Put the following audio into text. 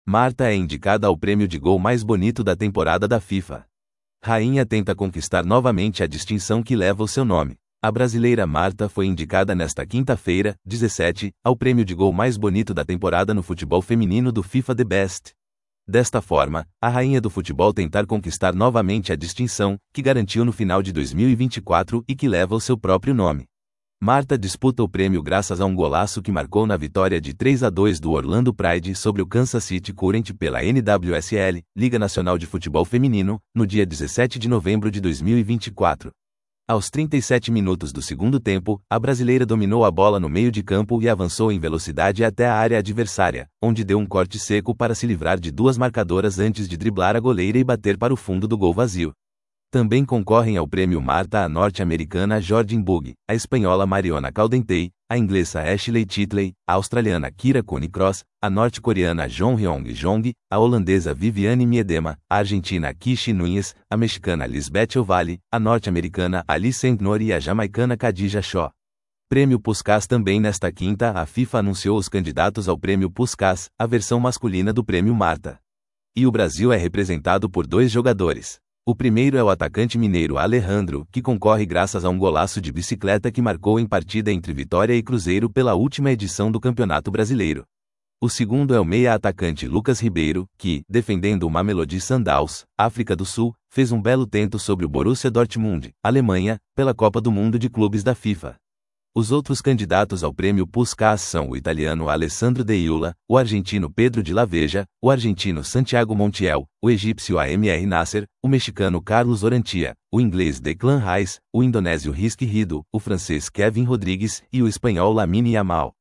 Marta é indicada ao prêmio de gol mais bonito da temporada da FIFA. Rainha tenta conquistar novamente a distinção que leva o seu nome. A brasileira Marta foi indicada nesta quinta-feira, 17, ao prêmio de gol mais bonito da temporada no futebol feminino do FIFA The Best. Desta forma, a rainha do futebol tentar conquistar novamente a distinção, que garantiu no final de 2024 e que leva o seu próprio nome. Marta disputa o prêmio graças a um golaço que marcou na vitória de 3-2 do Orlando Pride sobre o Kansas City Current pela NWSL, Liga Nacional de Futebol Feminino, no dia 17 de novembro de 2024. Aos 37 minutos do segundo tempo, a brasileira dominou a bola no meio de campo e avançou em velocidade até a área adversária, onde deu um corte seco para se livrar de duas marcadoras antes de driblar a goleira e bater para o fundo do gol vazio. Também concorrem ao prêmio Marta a norte-americana Jordyn Bugg, a espanhola Mariona Caldentey, a inglesa Ashley Titley, a australiana Kira Cooney-Cross, a norte-coreana Jeonhyung Jong, a holandesa Viviane Miedema, a argentina Kishi Nunes, a mexicana Lisbeth Ovalle, a norte-americana Alice Entnor e a jamaicana Khadija Shaw. Prêmio Puskás. Também nesta quinta, a FIFA anunciou os candidatos ao prêmio Puskás, a versão masculina do prêmio Marta. E o Brasil é representado por dois jogadores. O primeiro é o atacante mineiro Alejandro, que concorre graças a um golaço de bicicleta que marcou em partida entre Vitória e Cruzeiro pela última edição do Campeonato Brasileiro. O segundo é o meia-atacante Lucas Ribeiro, que, defendendo o Mamelodi Sundowns, África do Sul, fez um belo tento sobre o Borussia Dortmund, Alemanha, pela Copa do Mundo de Clubes da FIFA. Os outros candidatos ao prêmio Puskás são o italiano Alessandro De Iula, o argentino Pedro de la Veja, o argentino Santiago Montiel, o egípcio Amr Nasser, o mexicano Carlos Orantia, o inglês Declan Rice, o indonésio Rizky Ridho, o francês Kevin Rodrigues e o espanhol Lamine Yamal.